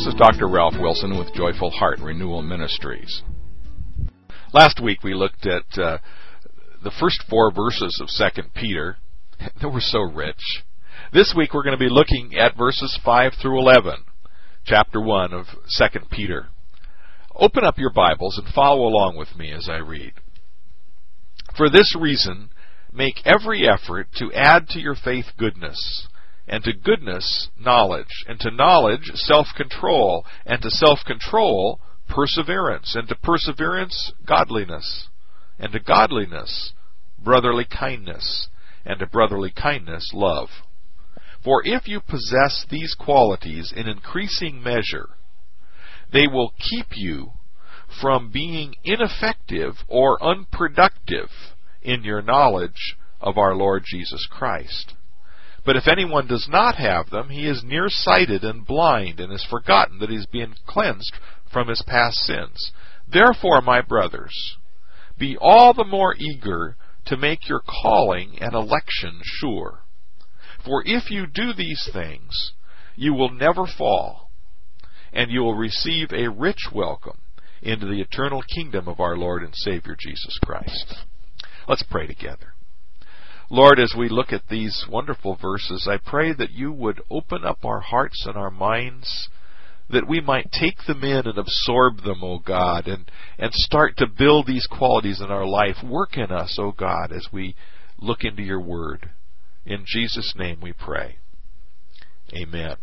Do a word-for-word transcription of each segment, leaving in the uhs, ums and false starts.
This is Doctor Ralph Wilson with Joyful Heart Renewal Ministries. Last week we looked at uh, the first four verses of Second Peter. They were so rich. This week we're going to be looking at verses five through eleven, chapter one of Second Peter. Open up your Bibles and follow along with me as I read. For this reason, make every effort to add to your faith goodness, and to goodness, knowledge, and to knowledge, self-control, and to self-control, perseverance, and to perseverance, godliness, and to godliness, brotherly kindness, and to brotherly kindness, love. For if you possess these qualities in increasing measure, they will keep you from being ineffective or unproductive in your knowledge of our Lord Jesus Christ. But if anyone does not have them, he is nearsighted and blind, and has forgotten that he is being cleansed from his past sins. Therefore, my brothers, be all the more eager to make your calling and election sure. For if you do these things, you will never fall, and you will receive a rich welcome into the eternal kingdom of our Lord and Savior Jesus Christ. Let's pray together. Lord, as we look at these wonderful verses, I pray that you would open up our hearts and our minds, that we might take them in and absorb them, O God, and, and start to build these qualities in our life. Work in us, O God, as we look into your word. In Jesus' name we pray. Amen.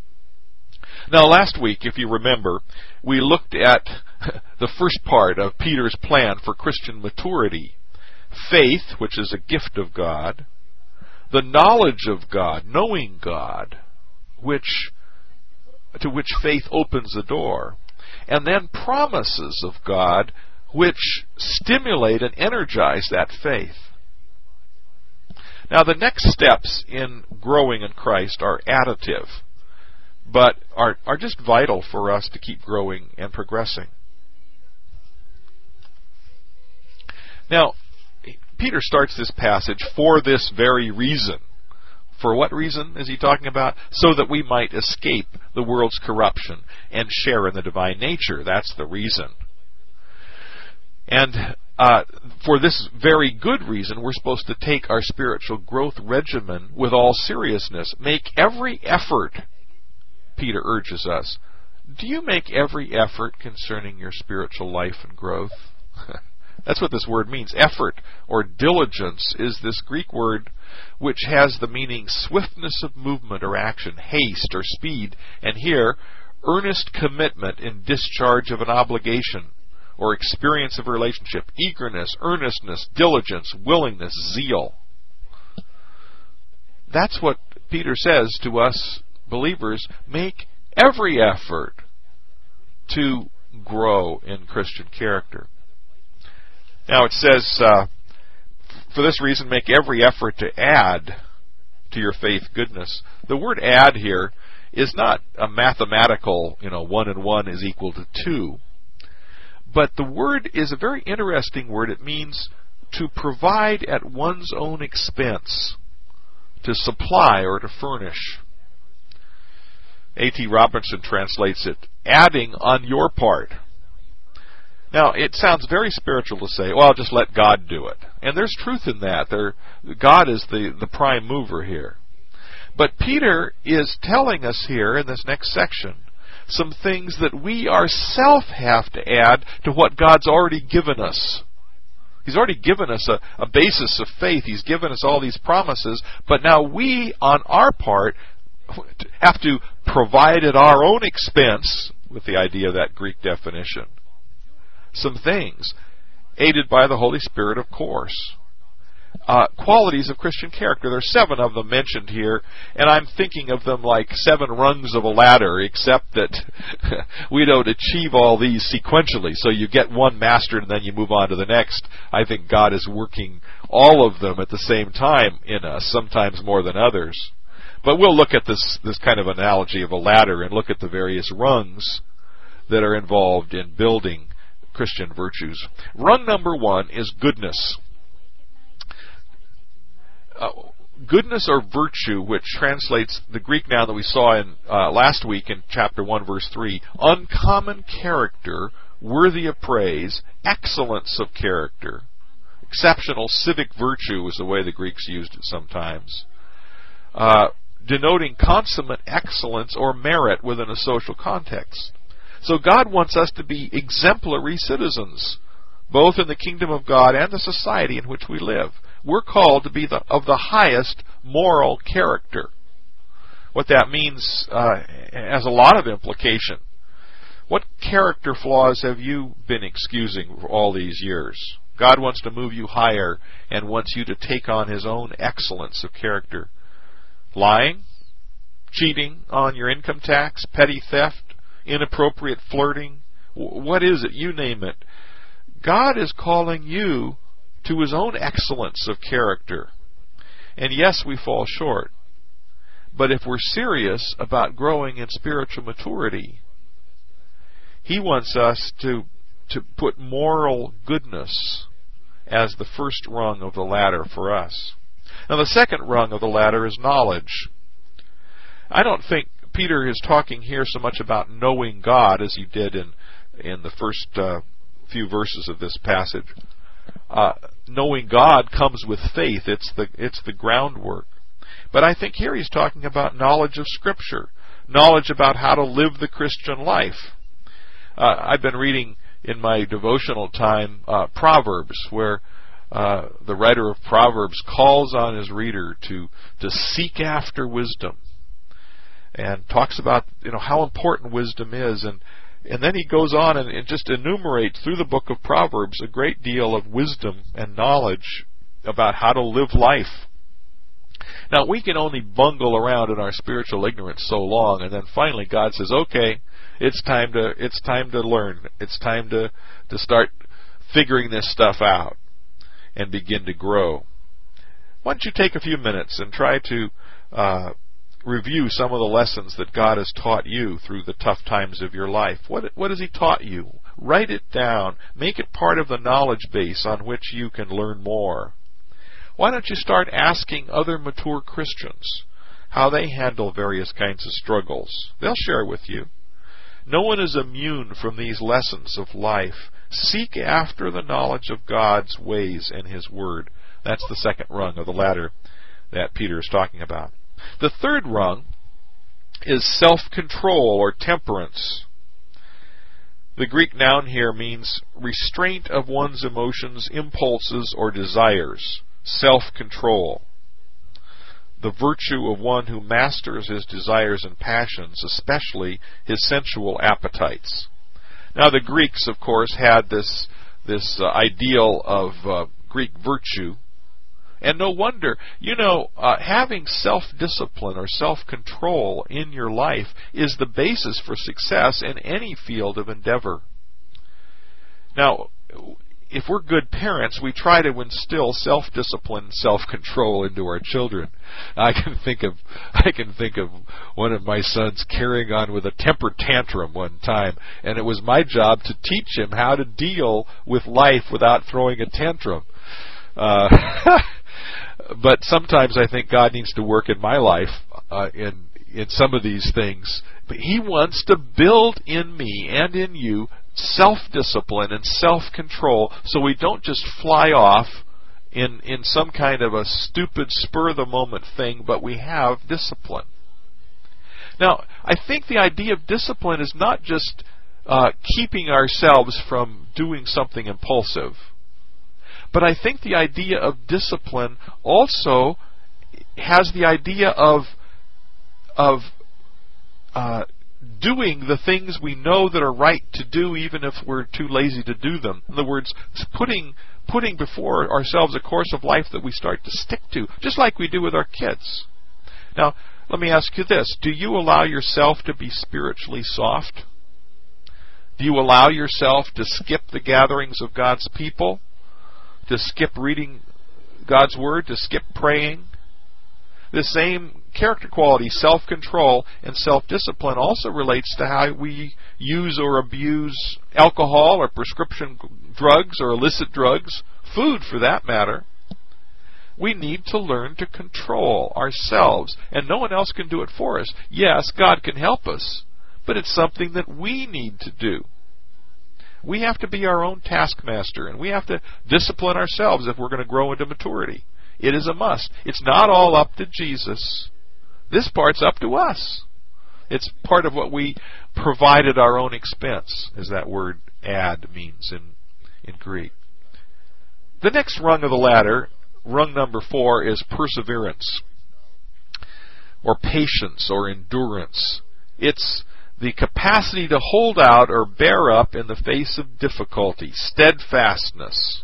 Now, last week, if you remember, we looked at the first part of Peter's plan for Christian maturity. Faith, which is a gift of God, the knowledge of God, knowing God, which to which faith opens the door, and then promises of God, which stimulate and energize that faith. Now, the next steps in growing in Christ are additive, but are, are just vital for us to keep growing and progressing. Now, Peter starts this passage for this very reason. For what reason is he talking about? So that we might escape the world's corruption and share in the divine nature. That's the reason. And uh, for this very good reason, we're supposed to take our spiritual growth regimen with all seriousness. Make every effort, Peter urges us. Do you make every effort concerning your spiritual life and growth? That's what this word means. Effort or diligence is this Greek word which has the meaning swiftness of movement or action, haste or speed, and here, earnest commitment in discharge of an obligation or experience of a relationship, eagerness, earnestness, diligence, willingness, zeal. That's what Peter says to us believers. Make every effort to grow in Christian character. Now it says, uh, for this reason, make every effort to add to your faith goodness. The word add here is not a mathematical, you know, one and one is equal to two. But the word is a very interesting word. It means to provide at one's own expense, to supply or to furnish. A T Robinson translates it, adding on your part. Now, it sounds very spiritual to say, well, just let God do it. And there's truth in that. There, God is the, the prime mover here. But Peter is telling us here in this next section some things that we ourselves have to add to what God's already given us. He's already given us a, a basis of faith. He's given us all these promises. But now we, on our part, have to provide at our own expense, with the idea of that Greek definition, some things, aided by the Holy Spirit, of course. Uh, qualities of Christian character. There are seven of them mentioned here, and I'm thinking of them like seven rungs of a ladder, except that we don't achieve all these sequentially. So you get one mastered and then you move on to the next. I think God is working all of them at the same time in us, sometimes more than others. But we'll look at this, this kind of analogy of a ladder and look at the various rungs that are involved in building Christian virtues. Rung number one is goodness. Uh, goodness or virtue, which translates the Greek noun that we saw in uh, last week in chapter one, verse three, uncommon character, worthy of praise, excellence of character, exceptional civic virtue is the way the Greeks used it sometimes, uh, denoting consummate excellence or merit within a social context. So God wants us to be exemplary citizens, both in the kingdom of God and the society in which we live. We're called to be the, of the highest moral character. What that means uh, has a lot of implication. What character flaws have you been excusing for all these years? God wants to move you higher and wants you to take on His own excellence of character. Lying, cheating on your income tax, petty theft, inappropriate flirting, what is it? You name it. God is calling you to His own excellence of character. And yes, we fall short. But if we're serious about growing in spiritual maturity, He wants us to, to put moral goodness as the first rung of the ladder for us. Now, the second rung of the ladder is knowledge. I don't think Peter is talking here so much about knowing God as he did in, in the first uh, few verses of this passage. Uh, knowing God comes with faith. It's the, it's the groundwork. But I think here he's talking about knowledge of Scripture, knowledge about how to live the Christian life. Uh, I've been reading in my devotional time uh, Proverbs, where uh, the writer of Proverbs calls on his reader to to seek after wisdom, and talks about you know how important wisdom is, and and then he goes on and, and just enumerates through the book of Proverbs a great deal of wisdom and knowledge about how to live life. Now, we can only bungle around in our spiritual ignorance so long, and then finally God says, okay, it's time to it's time to learn. It's time to, to start figuring this stuff out and begin to grow. Why don't you take a few minutes and try to uh, review some of the lessons that God has taught you through the tough times of your life. What, what has He taught you? Write it down. Make it part of the knowledge base on which you can learn more. Why don't you start asking other mature Christians how they handle various kinds of struggles? They'll share with you. No one is immune from these lessons of life. Seek after the knowledge of God's ways and His Word. That's the second rung of the ladder that Peter is talking about. The third rung is self-control or temperance. The Greek noun here means restraint of one's emotions, impulses, or desires. Self-control. The virtue of one who masters his desires and passions, especially his sensual appetites. Now, the Greeks, of course, had this this uh, ideal of uh, Greek virtue, and no wonder. You know, uh, having self-discipline or self-control in your life is the basis for success in any field of endeavor. Now, if we're good parents, we try to instill self-discipline and self-control into our children. I can think of I can think of one of my sons carrying on with a temper tantrum one time, and it was my job to teach him how to deal with life without throwing a tantrum. Uh, but sometimes I think God needs to work in my life uh, in in some of these things. But He wants to build in me and in you self-discipline and self-control, so we don't just fly off in in some kind of a stupid spur-of-the-moment thing, but we have discipline. Now, I think the idea of discipline is not just uh, keeping ourselves from doing something impulsive, but I think the idea of discipline also has the idea of of uh, doing the things we know that are right to do, even if we're too lazy to do them. In other words, putting putting before ourselves a course of life that we start to stick to, just like we do with our kids. Now, let me ask you this. Do you allow yourself to be spiritually soft? Do you allow yourself to skip the gatherings of God's people? To skip reading God's Word? To skip praying? The same character quality, self-control and self-discipline, also relates to how we use or abuse alcohol or prescription drugs or illicit drugs, food for that matter. We need to learn to control ourselves, and no one else can do it for us. Yes, God can help us, but it's something that we need to do. We have to be our own taskmaster, and we have to discipline ourselves if we're going to grow into maturity. It is a must. It's not all up to Jesus. This part's up to us. It's part of what we provide at our own expense, as that word "add" means in, in Greek. The next rung of the ladder, rung number four, is perseverance, or patience, or endurance. It's the capacity to hold out or bear up in the face of difficulty, steadfastness.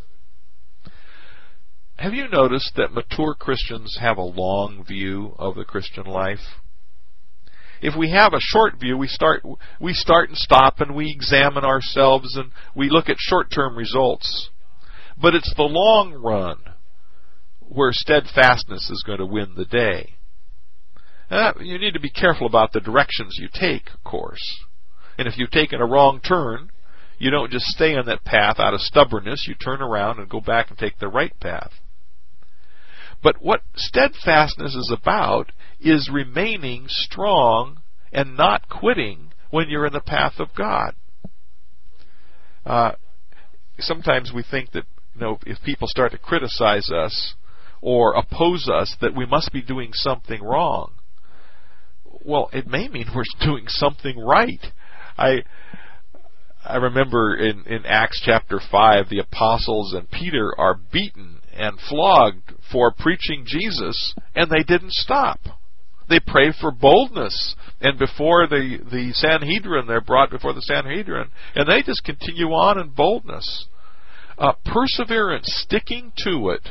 Have you noticed that mature Christians have a long view of the Christian life? If we have a short view, we start we start and stop, and we examine ourselves, and we look at short-term results. But it's the long run where steadfastness is going to win the day. Uh, you need to be careful about the directions you take, of course. And if you've taken a wrong turn, you don't just stay on that path out of stubbornness. You turn around and go back and take the right path. But what steadfastness is about is remaining strong and not quitting when you're in the path of God. Uh, sometimes we think that, you know, if people start to criticize us or oppose us, that we must be doing something wrong. Well, it may mean we're doing something right. I I remember in, in Acts chapter five, the apostles and Peter are beaten and flogged for preaching Jesus, and they didn't stop. They pray for boldness, and before the, the Sanhedrin, they're brought before the Sanhedrin, and they just continue on in boldness. Uh, perseverance, sticking to it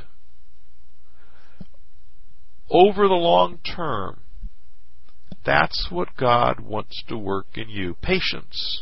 over the long term. That's what God wants to work in you. Patience.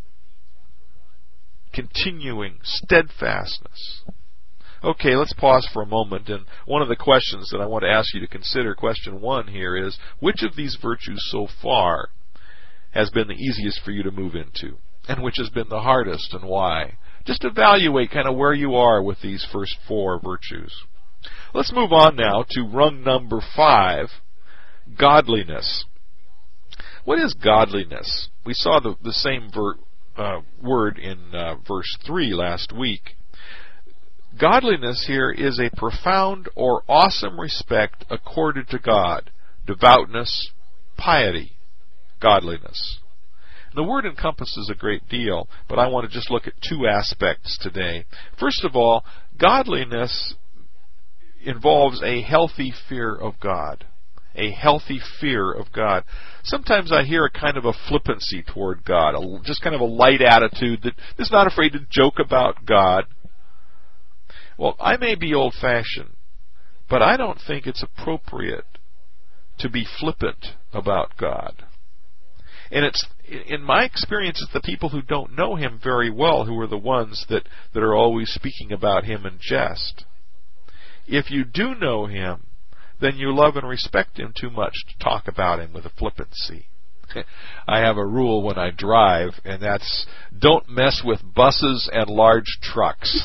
Continuing. Steadfastness. Okay, let's pause for a moment. And one of the questions that I want to ask you to consider, question one here, is which of these virtues so far has been the easiest for you to move into? And which has been the hardest, and why? Just evaluate kind of where you are with these first four virtues. Let's move on now to rung number five, godliness. What is godliness? We saw the, the same ver, uh, word in uh, verse three last week. Godliness here is a profound or awesome respect accorded to God. Devoutness, piety, godliness. The word encompasses a great deal, but I want to just look at two aspects today. First of all, godliness involves a healthy fear of God. A healthy fear of God. Sometimes I hear a kind of a flippancy toward God, a, just kind of a light attitude that is not afraid to joke about God. Well, I may be old-fashioned, but I don't think it's appropriate to be flippant about God. And it's, in my experience, it's the people who don't know Him very well who are the ones that, that are always speaking about Him in jest. If you do know Him, then you love and respect Him too much to talk about Him with a flippancy. I have a rule when I drive, and that's don't mess with buses and large trucks.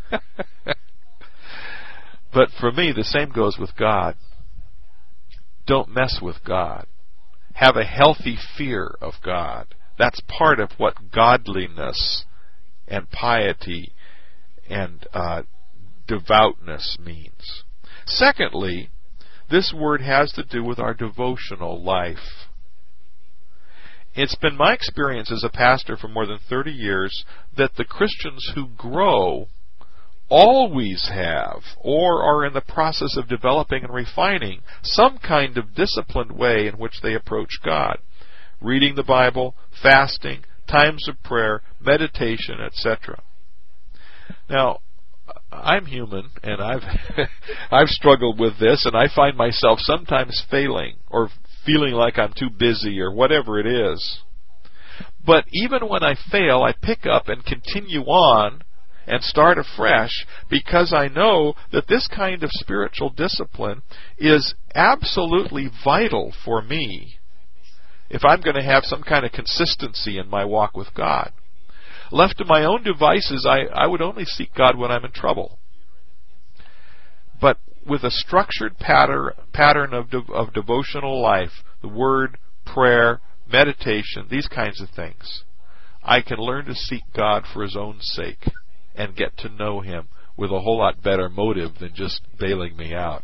But for me, the same goes with God. Don't mess with God. Have a healthy fear of God. That's part of what godliness and piety and uh, devoutness means. Secondly, this word has to do with our devotional life. It's been my experience as a pastor for more than thirty years that the Christians who grow always have, or are in the process of developing and refining, some kind of disciplined way in which they approach God. Reading the Bible, fasting, times of prayer, meditation, et cetera. Now, I'm human, and I've I've struggled with this, and I find myself sometimes failing or feeling like I'm too busy or whatever it is. But even when I fail, I pick up and continue on and start afresh, because I know that this kind of spiritual discipline is absolutely vital for me if I'm going to have some kind of consistency in my walk with God. Left to my own devices, I, I would only seek God when I'm in trouble. But with a structured pattern, pattern of, de- of devotional life, the Word, prayer, meditation, these kinds of things, I can learn to seek God for His own sake and get to know Him with a whole lot better motive than just bailing me out.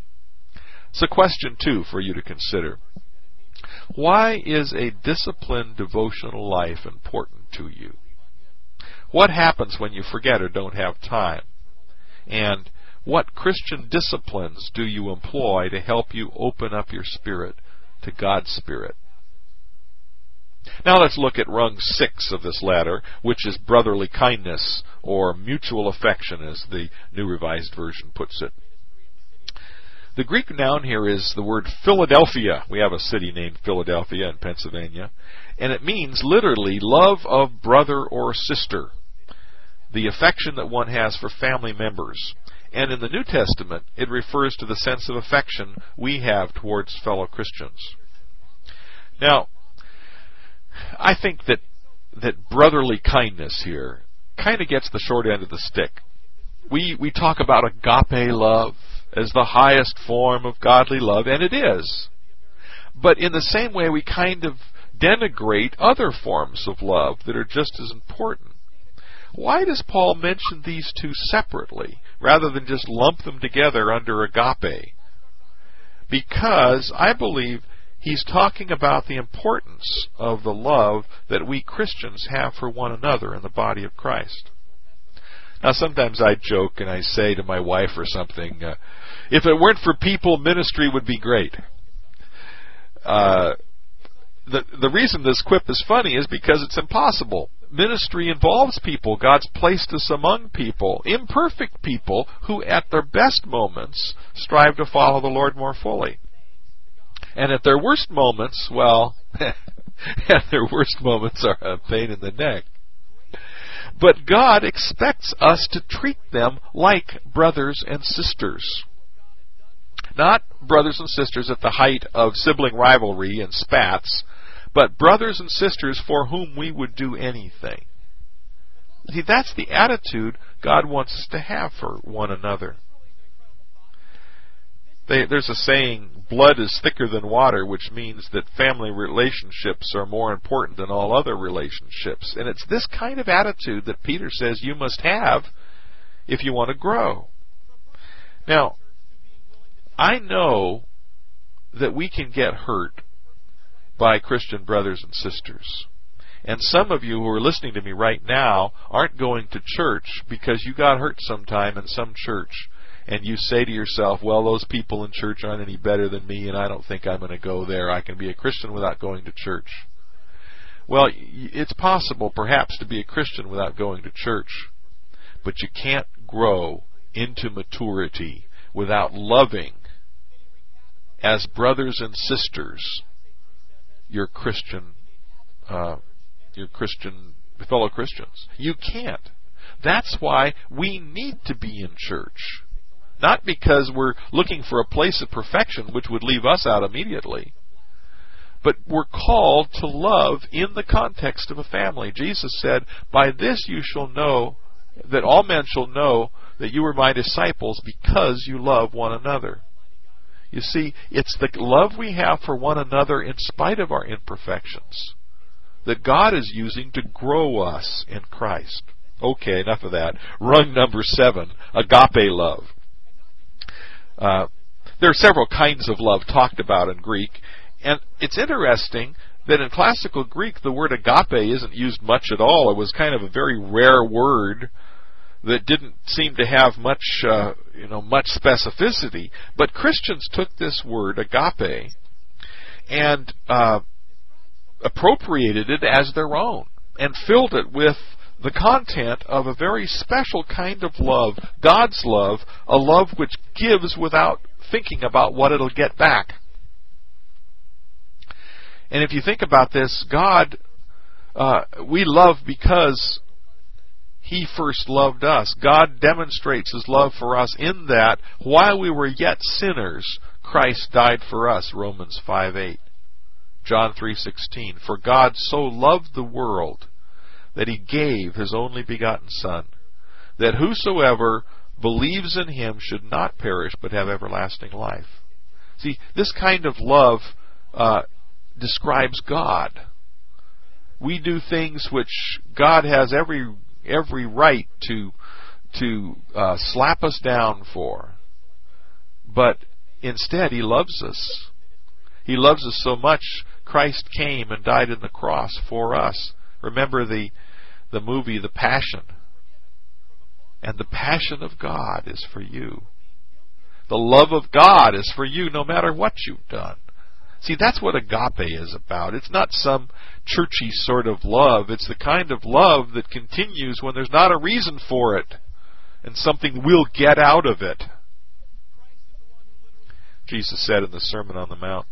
So question two for you to consider. Why is a disciplined devotional life important to you? What happens when you forget or don't have time? And what Christian disciplines do you employ to help you open up your spirit to God's Spirit? Now let's look at rung six of this ladder, which is brotherly kindness, or mutual affection, as the New Revised Version puts it. The Greek noun here is the word Philadelphia. We have a city named Philadelphia in Pennsylvania, and it means literally love of brother or sister, the affection that one has for family members. And in the New Testament, it refers to the sense of affection we have towards fellow Christians. Now, I think that that brotherly kindness here kind of gets the short end of the stick. We we talk about agape love as the highest form of godly love, and it is. But in the same way, we kind of denigrate other forms of love that are just as important. Why does Paul mention these two separately, rather than just lump them together under agape? Because I believe he's talking about the importance of the love that we Christians have for one another in the body of Christ. Now, sometimes I joke and I say to my wife or something, uh, if it weren't for people, ministry would be great. Uh, the, the reason this quip is funny is because it's impossible. Ministry involves people. God's placed us among people, imperfect people, who at their best moments strive to follow the Lord more fully. And at their worst moments, well, at their worst moments are a pain in the neck. But God expects us to treat them like brothers and sisters. Not brothers and sisters at the height of sibling rivalry and spats, but brothers and sisters for whom we would do anything. See, that's the attitude God wants us to have for one another. They, there's a saying, blood is thicker than water, which means that family relationships are more important than all other relationships. And it's this kind of attitude that Peter says you must have if you want to grow. Now, I know that we can get hurt by Christian brothers and sisters. And some of you who are listening to me right now aren't going to church because you got hurt sometime in some church. And you say to yourself, well, those people in church aren't any better than me, and I don't think I'm going to go there. I can be a Christian without going to church. Well, it's possible, perhaps, to be a Christian without going to church. But you can't grow into maturity without loving, as brothers and sisters, your Christian, uh, your Christian fellow Christians. You can't. That's why we need to be in church. Not because we're looking for a place of perfection, which would leave us out immediately, but we're called to love in the context of a family. Jesus said, by this you shall know, that all men shall know that you are my disciples because you love one another. You see, it's the love we have for one another in spite of our imperfections that God is using to grow us in Christ. Okay, enough of that. Rung number seven, agape love. Uh, there are several kinds of love talked about in Greek, and it's interesting that in classical Greek the word agape isn't used much at all. It was kind of a very rare word that didn't seem to have much, uh, you know, much specificity. But Christians took this word agape and uh, appropriated it as their own and filled it with the content of a very special kind of love, God's love, a love which gives without thinking about what it'll get back. And if you think about this, God, uh, we love because He first loved us. God demonstrates His love for us in that while we were yet sinners, Christ died for us, Romans five eight. John three sixteen, for God so loved the world that He gave His only begotten Son, that whosoever believes in him should not perish but have everlasting life. See, this kind of love uh, describes God. We do things which God has every every right to to uh, slap us down for. But instead, he loves us. He loves us so much, Christ came and died on the cross for us. Remember the the movie The Passion. And the passion of God is for you. The love of God is for you no matter what you've done. See, that's what agape is about. It's not some churchy sort of love. It's the kind of love that continues when there's not a reason for it and something we'll get out of it. Jesus said in the Sermon on the Mount,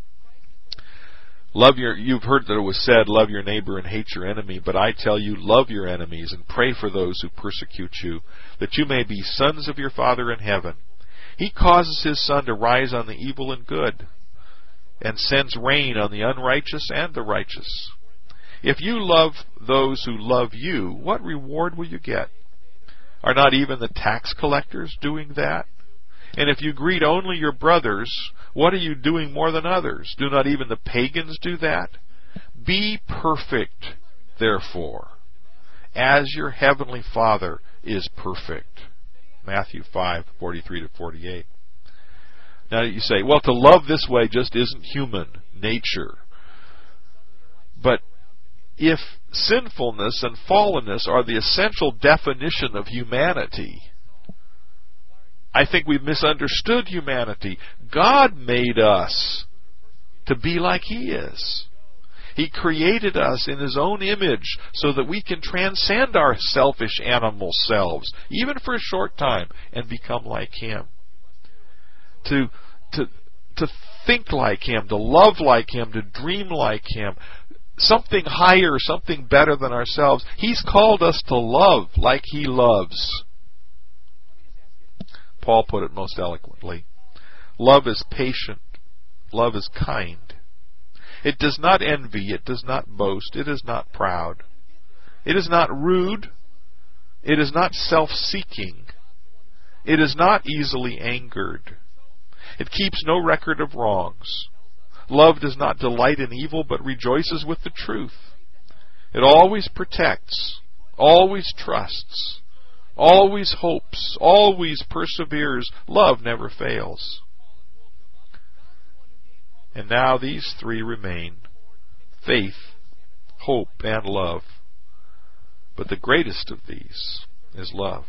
Love your, you've heard that it was said, love your neighbor and hate your enemy, but I tell you, love your enemies and pray for those who persecute you, that you may be sons of your Father in heaven. He causes his sun to rise on the evil and good, and sends rain on the unrighteous and the righteous. If you love those who love you, what reward will you get? Are not even the tax collectors doing that? And if you greet only your brothers, what are you doing more than others? Do not even the pagans do that? Be perfect, therefore, as your heavenly Father is perfect. Matthew five, forty-three to forty-eight. Now you say, well, to love this way just isn't human nature. But if sinfulness and fallenness are the essential definition of humanity, I think we've misunderstood humanity. God made us to be like He is. He created us in His own image so that we can transcend our selfish animal selves, even for a short time, and become like Him. To, to, to think like Him, to love like Him, to dream like Him. Something higher, something better than ourselves. He's called us to love like He loves. Paul put it most eloquently. Love is patient. Love is kind. It does not envy. It does not boast. It is not proud. It is not rude. It is not self-seeking. It is not easily angered. It keeps no record of wrongs. Love does not delight in evil, but rejoices with the truth. It always protects, always trusts, always hopes, always perseveres. Love never fails. And now these three remain: faith, hope, and love. But the greatest of these is love.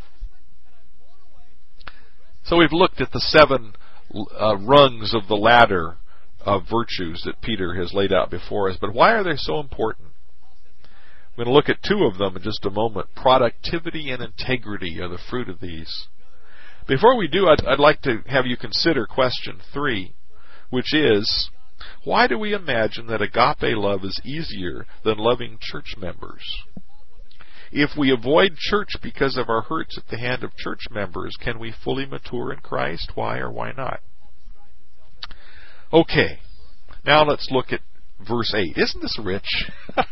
So we've looked at the seven uh, rungs of the ladder of virtues that Peter has laid out before us. But why are they so important? We're going to look at two of them in just a moment. Productivity and integrity are the fruit of these. Before we do, I'd, I'd like to have you consider question three, which is, why do we imagine that agape love is easier than loving church members? If we avoid church because of our hurts at the hand of church members, can we fully mature in Christ? Why or why not? Okay, now let's look at verse eight. Isn't this rich?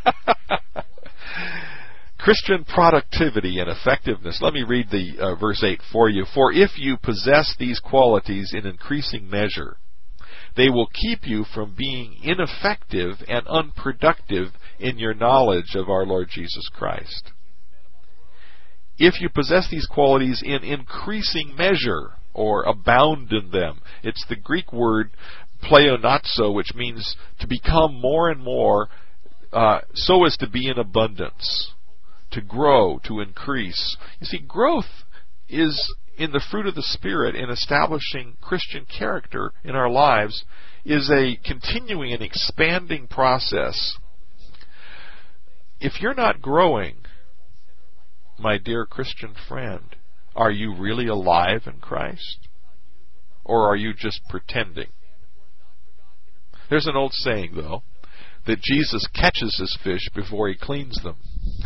Christian productivity and effectiveness. Let me read the uh, verse eight for you. For if you possess these qualities in increasing measure, they will keep you from being ineffective and unproductive in your knowledge of our Lord Jesus Christ. If you possess these qualities in increasing measure, or abound in them. It's the Greek word pleonatzo, which means to become more and more, uh, so as to be in abundance, to grow, to increase. You see, growth is in the fruit of the Spirit in establishing Christian character in our lives is a continuing and expanding process. If you're not growing, my dear Christian friend, are you really alive in Christ? Or are you just pretending? There's an old saying, though, that Jesus catches his fish before he cleans them.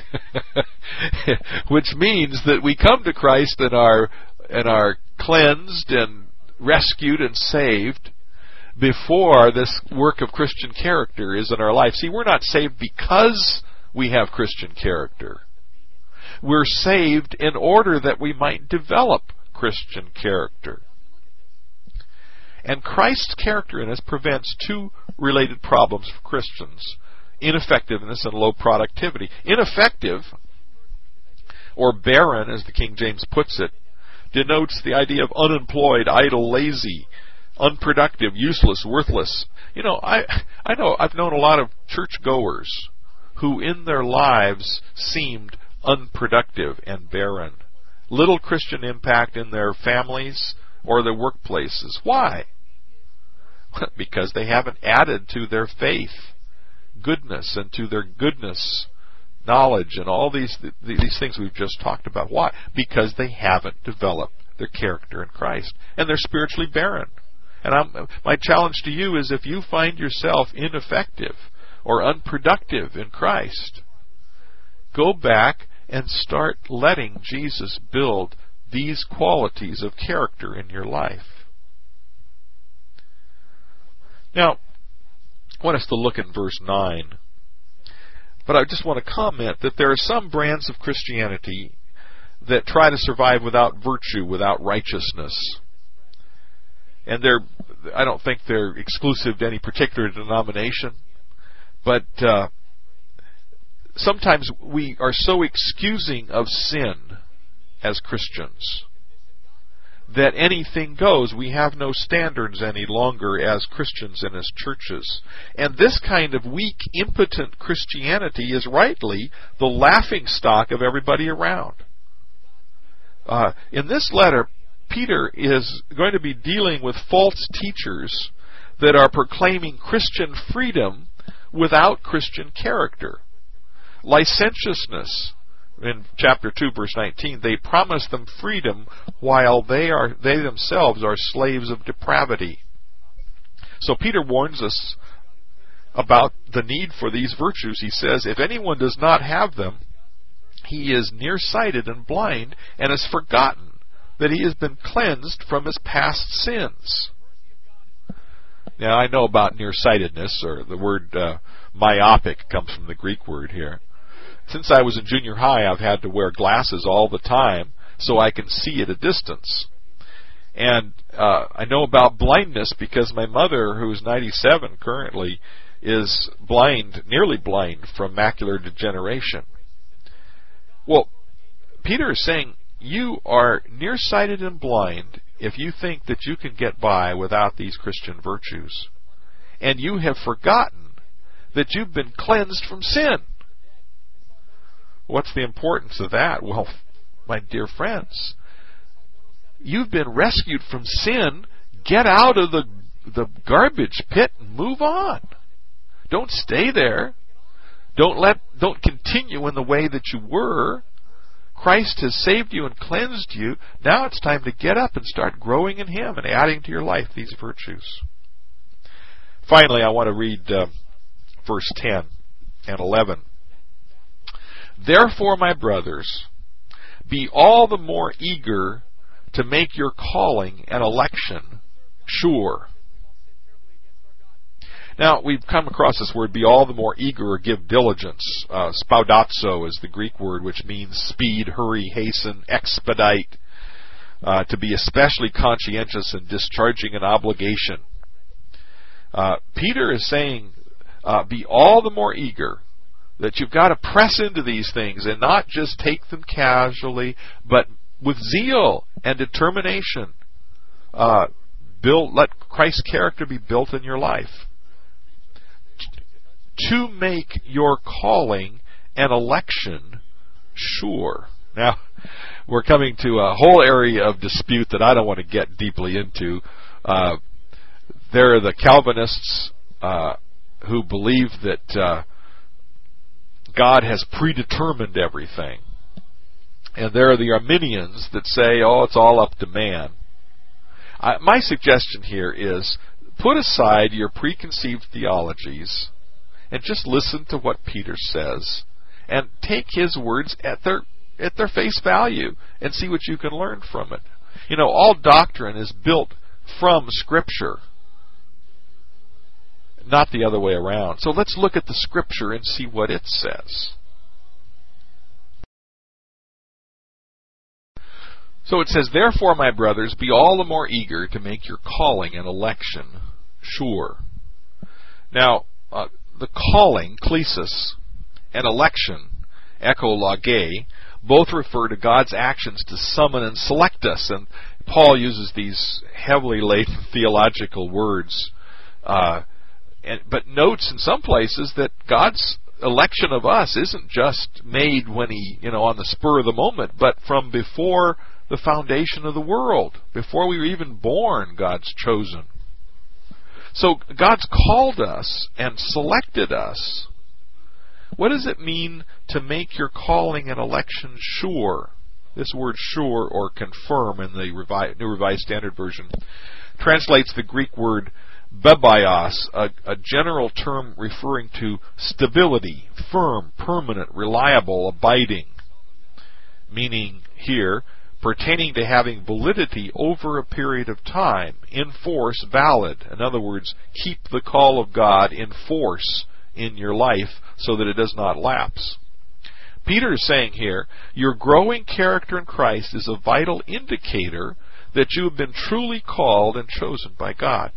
Which means that we come to Christ and are, and are cleansed and rescued and saved before this work of Christian character is in our life. See, we're not saved because we have Christian character. We're saved in order that we might develop Christian character. And Christ's character in us prevents two related problems for Christians: ineffectiveness and low productivity. Ineffective, or barren, as the King James puts it, denotes the idea of unemployed, idle, lazy, unproductive, useless, worthless. You know, I I know I've known a lot of churchgoers who in their lives seemed unproductive and barren. Little Christian impact in their families or their workplaces. Why? Because they haven't added to their faith goodness, and to their goodness knowledge, and all these these things we've just talked about. Why? Because they haven't developed their character in Christ, and they're spiritually barren. And I'm, my challenge to you is, if you find yourself ineffective or unproductive in Christ, go back and start letting Jesus build these qualities of character in your life. Now, I want us to look at verse nine. But I just want to comment that there are some brands of Christianity that try to survive without virtue, without righteousness. And they're, I don't think they're exclusive to any particular denomination. But uh, sometimes we are so excusing of sin as Christians that anything goes. We have no standards any longer as Christians and as churches. And this kind of weak, impotent Christianity is rightly the laughingstock of everybody around. Uh, in this letter, Peter is going to be dealing with false teachers that are proclaiming Christian freedom without Christian character. Licentiousness. In chapter two, verse nineteen, they promise them freedom while they are they themselves are slaves of depravity. So Peter warns us about the need for these virtues. He says, if anyone does not have them, he is nearsighted and blind, and has forgotten that he has been cleansed from his past sins. Now, I know about nearsightedness, or the word uh, myopic comes from the Greek word here. Since I was in junior high, I've had to wear glasses all the time so I can see at a distance. And uh, I know about blindness because my mother, who's ninety-seven currently, is blind, nearly blind, from macular degeneration. Well, Peter is saying you are nearsighted and blind if you think that you can get by without these Christian virtues. And you have forgotten that you've been cleansed from sin. What's the importance of that? Well, my dear friends, you've been rescued from sin. Get out of the the garbage pit and move on. Don't stay there. Don't let don't continue in the way that you were. Christ has saved you and cleansed you. Now it's time to get up and start growing in Him and adding to your life these virtues. Finally, I want to read uh, verse ten and eleven. Therefore, my brothers, be all the more eager to make your calling and election sure. Now, we've come across this word, be all the more eager, or give diligence. Uh, spaudazo is the Greek word, which means speed, hurry, hasten, expedite, uh, to be especially conscientious in discharging an obligation. Uh, Peter is saying, uh, be all the more eager, that you've got to press into these things and not just take them casually, but with zeal and determination. Uh, build, let Christ's character be built in your life. To make your calling and election sure. Now, we're coming to a whole area of dispute that I don't want to get deeply into. Uh, there are the Calvinists uh, who believe that uh, God has predetermined everything. And there are the Arminians that say, oh, it's all up to man. Uh, my suggestion here is put aside your preconceived theologies and just listen to what Peter says and take his words at their at their face value and see what you can learn from it. You know, all doctrine is built from Scripture, not the other way around. So let's look at the Scripture and see what it says. So it says, therefore, my brothers, be all the more eager to make your calling and election sure. Now, uh, the calling, klesis, and election, echolage, both refer to God's actions to summon and select us. And Paul uses these heavily laden theological words, uh, and, but notes in some places that God's election of us isn't just made when he, you know, on the spur of the moment, but from before the foundation of the world. Before we were even born, God's chosen. So God's called us and selected us. What does it mean to make your calling and election sure? This word sure or confirm in the Revi- New Revised Standard Version translates the Greek word bebios, a, a general term referring to stability, firm, permanent, reliable, abiding, meaning here, pertaining to having validity over a period of time, in force, valid. In other words, keep the call of God in force in your life so that it does not lapse. Peter is saying here, your growing character in Christ is a vital indicator that you have been truly called and chosen by God.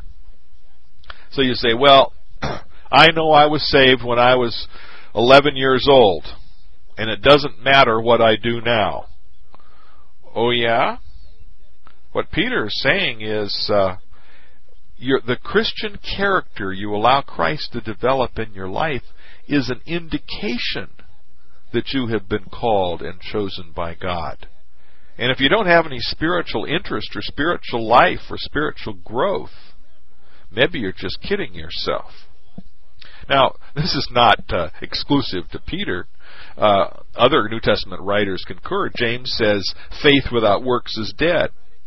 So you say, well, I know I was saved when I was eleven years old, and it doesn't matter what I do now. Oh yeah? What Peter is saying is uh, your, the Christian character you allow Christ to develop in your life is an indication that you have been called and chosen by God. And if you don't have any spiritual interest or spiritual life or spiritual growth, maybe you're just kidding yourself. Now, this is not uh, exclusive to Peter. Uh, other New Testament writers concur. James says, faith without works is dead.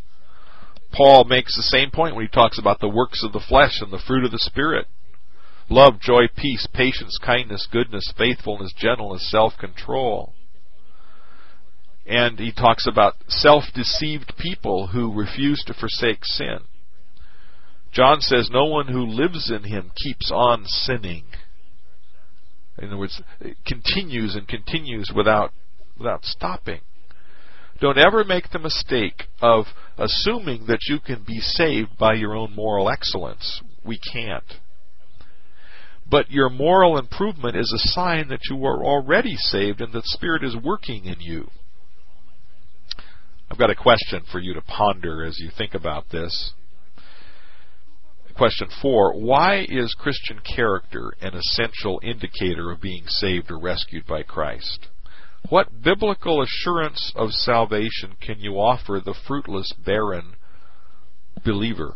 Paul makes the same point when he talks about the works of the flesh and the fruit of the Spirit. Love, joy, peace, patience, kindness, goodness, faithfulness, gentleness, self-control. And he talks about self-deceived people who refuse to forsake sin. John says, no one who lives in him keeps on sinning. In other words, it continues and continues without without stopping. Don't ever make the mistake of assuming that you can be saved by your own moral excellence. We can't. But your moral improvement is a sign that you are already saved and that the Spirit is working in you. I've got a question for you to ponder as you think about this. Question four, why is Christian character an essential indicator of being saved or rescued by Christ? What biblical assurance of salvation can you offer the fruitless, barren believer?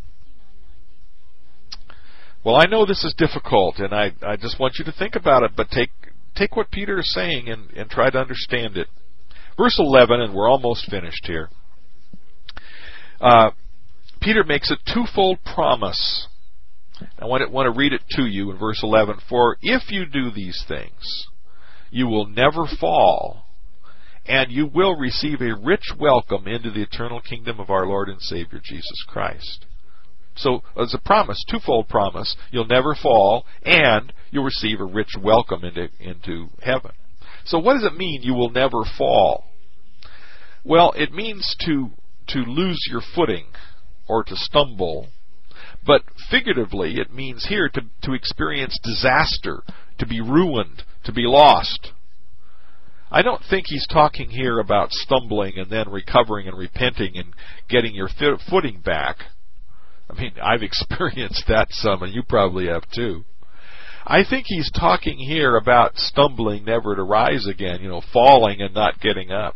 Well, I know this is difficult, and I, I just want you to think about it, but take take what Peter is saying and, and try to understand it. Verse eleven, and we're almost finished here. Uh, Peter makes a twofold promise. I want to, want to read it to you in verse eleven. For if you do these things, you will never fall, and you will receive a rich welcome into the eternal kingdom of our Lord and Savior Jesus Christ. So, as a promise, twofold promise, you'll never fall, and you'll receive a rich welcome into, into heaven. So what does it mean, you will never fall? Well, it means to to lose your footing, or to stumble. But figuratively, it means here to, to experience disaster, to be ruined, to be lost. I don't think he's talking here about stumbling and then recovering and repenting and getting your th- footing back. I mean, I've experienced that some, and you probably have too. I think he's talking here about stumbling never to rise again, you know, falling and not getting up.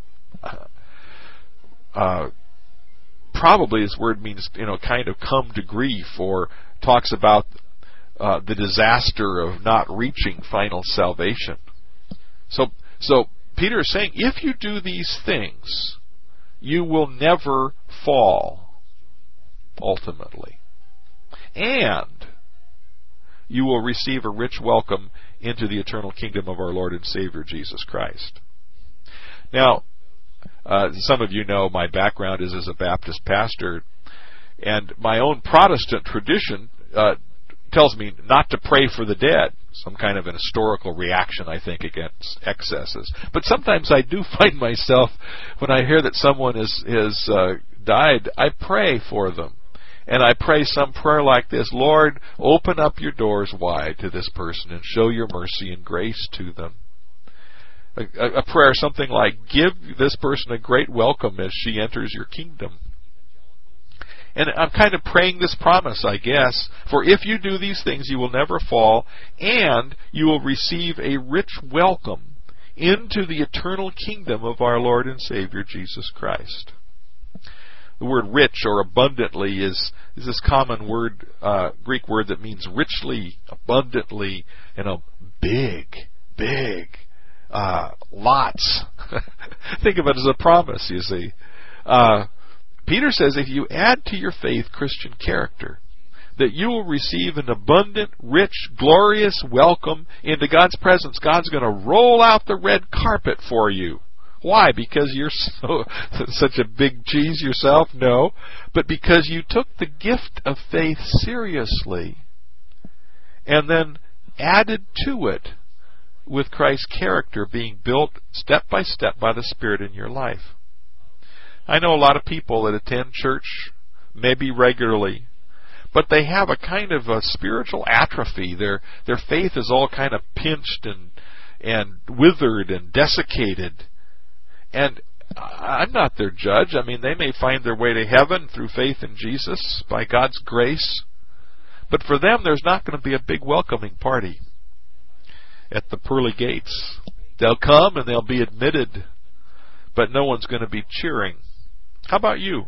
Uh, probably his word means, you know, kind of come to grief, or talks about uh, the disaster of not reaching final salvation. So, so Peter is saying, if you do these things, you will never fall, ultimately. And you will receive a rich welcome into the eternal kingdom of our Lord and Savior Jesus Christ. Now, uh, some of you know my background is as a Baptist pastor, and my own Protestant tradition uh, tells me not to pray for the dead. some kind of an historical reaction, I think, against excesses. But sometimes I do find myself, when I hear that someone has, has uh, died, I pray for them. And I pray some prayer like this: Lord, open up your doors wide to this person and show your mercy and grace to them. A, a, a prayer something like, give this person a great welcome as she enters your kingdom. And I'm kind of praying this promise, I guess, for if you do these things, you will never fall, and you will receive a rich welcome into the eternal kingdom of our Lord and Savior, Jesus Christ. The word rich or abundantly is, is this common word, uh, Greek word that means richly, abundantly, you know, big, big, uh, lots. Think of it as a promise, you see. Uh, Peter says if you add to your faith Christian character, that you will receive an abundant, rich, glorious welcome into God's presence. God's going to roll out the red carpet for you. Why? Because you're so, such a big cheese yourself? No. But because you took the gift of faith seriously and then added to it with Christ's character being built step by step by the Spirit in your life. I know a lot of people that attend church, maybe regularly, but they have a kind of a spiritual atrophy. Their their faith is all kind of pinched and and withered and desiccated. And I'm not their judge. I mean, they may find their way to heaven through faith in Jesus by God's grace. But for them, there's not going to be a big welcoming party at the pearly gates. They'll come and they'll be admitted, but no one's going to be cheering. How about you?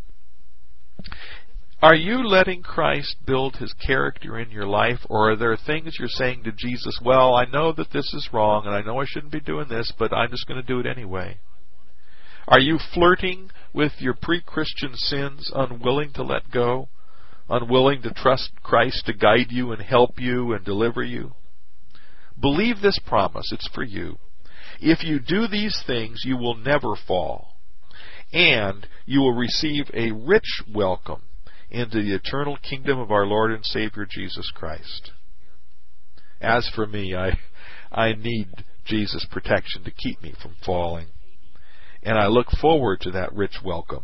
Are you letting Christ build His character in your life, or are there things you're saying to Jesus, well, I know that this is wrong, and I know I shouldn't be doing this, but I'm just going to do it anyway? Are you flirting with your pre-Christian sins, unwilling to let go, unwilling to trust Christ to guide you and help you and deliver you? Believe this promise. It's for you. If you do these things, you will never fall, and you will receive a rich welcome into the eternal kingdom of our Lord and Savior Jesus Christ. As for me, I I need Jesus' protection to keep me from falling. And I look forward to that rich welcome,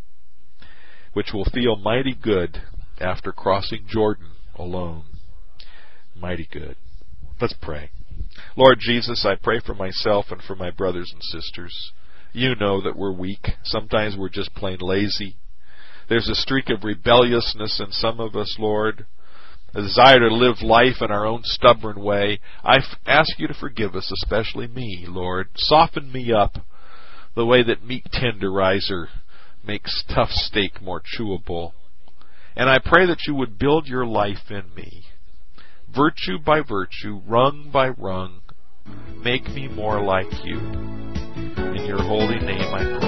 which will feel mighty good after crossing Jordan alone. Mighty good. Let's pray. Lord Jesus, I pray for myself and for my brothers and sisters. You know that we're weak. Sometimes we're just plain lazy. There's a streak of rebelliousness in some of us, Lord, a desire to live life in our own stubborn way. I ask you to forgive us, especially me, Lord. Soften me up the way that meat tenderizer makes tough steak more chewable. And I pray that you would build your life in me, virtue by virtue, rung by rung. Make me more like you. In your holy name I pray.